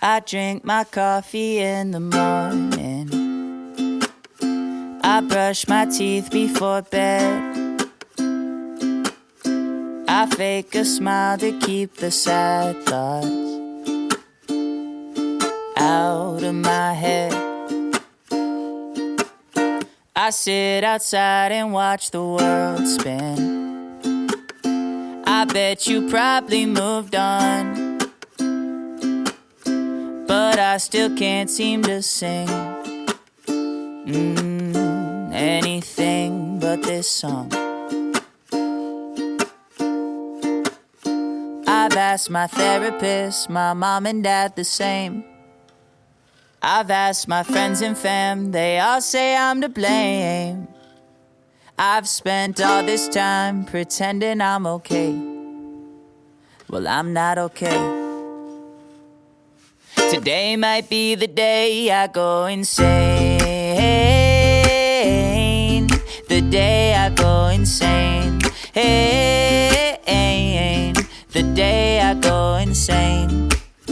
I drink my coffee in the morning. I brush my teeth before bed. I fake a smile to keep the sad thoughts out of my head. I sit outside and watch the world spin. I bet you probably moved on, but I still can't seem to sing anything but this song. I've asked my therapist, my mom and dad the same. I've asked my friends and fam, they all say I'm to blame. I've spent all this time pretending I'm okay. Well, I'm not okay. Today might be the day I go insane. The day I go insane. The day I go insane.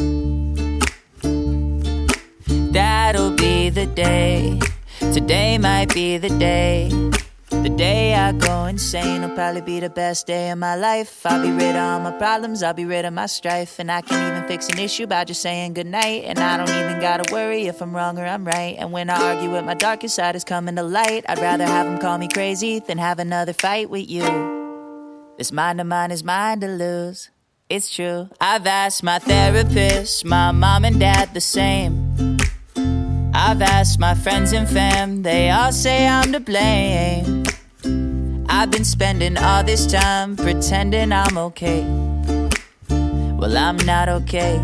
That'll be the day. Today might be the day. The day I go insane will probably be the best day of my life. I'll be rid of all my problems, I'll be rid of my strife. And I can even fix an issue by just saying goodnight. And I don't even gotta worry if I'm wrong or I'm right. And when I argue with my darkest side is coming to light, I'd rather have them call me crazy than have another fight with you. This mind of mine is mine to lose. It's true. I've asked my therapist, my mom and dad the same. I've asked my friends and fam, they all say I'm to blame. I've been spending all this time pretending I'm okay. Well, I'm not okay.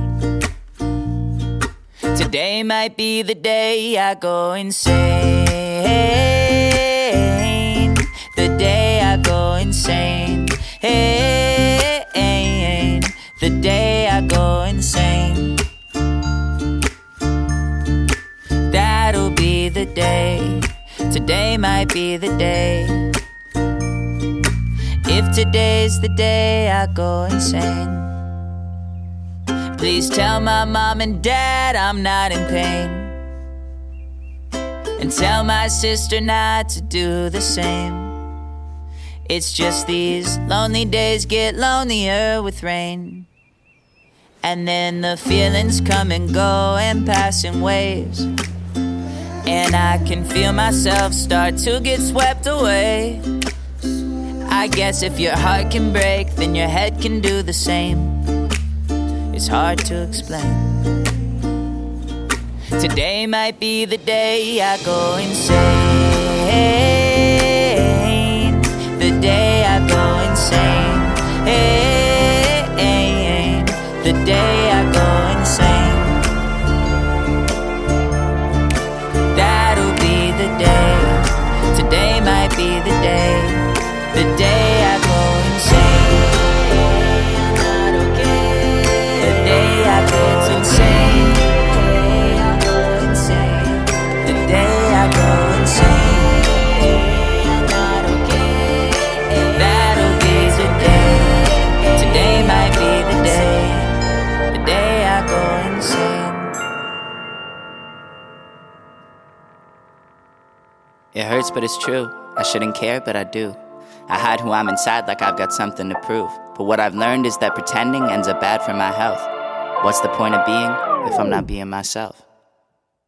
Today might be the day I go insane. The day I go insane. The day I go insane. That'll be the day. Today might be the day. If today's the day I go insane, please tell my mom and dad I'm not in pain. And tell my sister not to do the same. It's just these lonely days get lonelier with rain. And then the feelings come and go and pass in waves. And I can feel myself start to get swept away. I guess if your heart can break, then your head can do the same. It's hard to explain. Today might be the day I go insane. The day I go insane. The day I go insane. That'll be the day. Today might be the day. The day I go insane. I'm not okay. The day I go insane. The day I go insane. I'm not okay. That'll be the day. Today might be the day. The day I go insane. It hurts, but it's true. I shouldn't care, but I do. I hide who I'm inside like I've got something to prove. But what I've learned is that pretending ends up bad for my health. What's the point of being if I'm not being myself?